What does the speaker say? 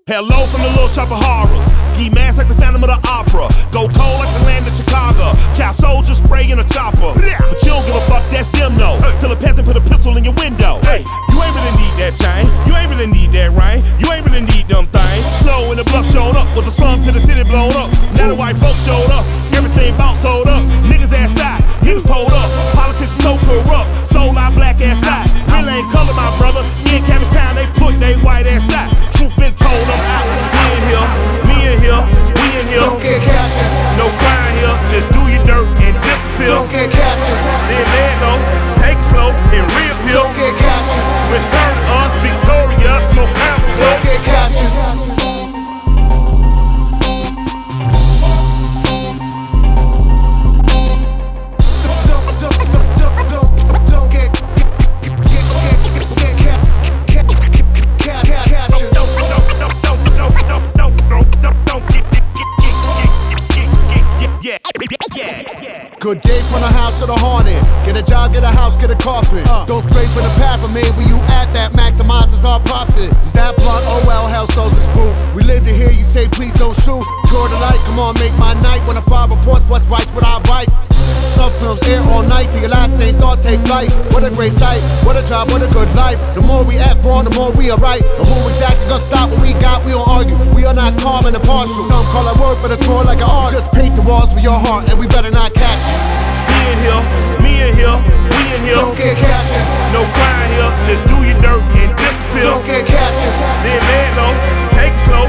Hello from the little shop of horrors. Ski mask like the Phantom of the Opera. Go cold like the land of Chicago. Child soldiers spray in a chopper. But you don't give a fuck, that's them no. Till a peasant put a pistol in your window. Hey, you ain't really need that chain. You ain't really need that rain. You ain't really need them things. Slow when the bluff showed up. Was a slum to the city blown up. Now the white folks showed up. Everything bout sold up. Niggas ass side. Niggas pulled up. Politicians so corrupt. Soul our black ass side. Real ain't color, my brother. In Cabbage Town, they put they white ass side. Truth been told, I'm out. We in here, me in here, we in here. Don't get captured. No crime here, just do your dirt and disappear. Don't get captured. Then lay it low, take it slow, and reappear. Don't get captured. Return to us victorious, no pounds. Don't get captured. Good day from the house to the haunted. Get a job, get a house, get a coffin. Don't scrape for the path of me. Where you at that maximizes our profit. Is that blunt? Oh well, hell so's a spook. We live to hear you say please don't shoot. Tour the light, come on, make my night. When a file reports what's right, what I write. Some films air all night till your last same thought take flight. What a great sight, what a job, what a good life. The more we act born, the more we are right. But who exactly gonna stop what we got? We don't argue, we are not calm and impartial. Some call it work, but it's more like an art. Just paint the walls with your heart, and we better not catch you. Me in here, me in here, we in here. Don't get captured. No crime here, just do your dirt and disappear. Don't get captured. Then lay it low, take it slow,